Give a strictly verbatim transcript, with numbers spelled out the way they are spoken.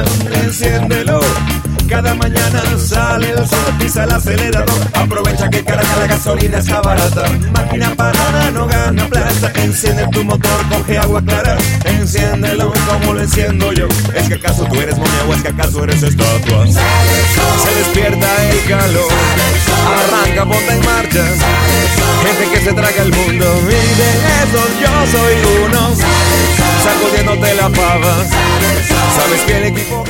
enciéndelo. Cada mañana sale el sol, pisa el acelerador. Aprovecha que caraca la gasolina está barata. Máquina parada no gana plata. Enciende tu motor, coge agua clara. Enciéndelo como lo enciendo yo. ¿Es que acaso tú eres momia o es que acaso eres estatua? Se despierta el calor, arranca, ponte en marcha. Gente que se traga el mundo y de esos yo soy uno. Sacudiéndote la pava. Sabes que el equipo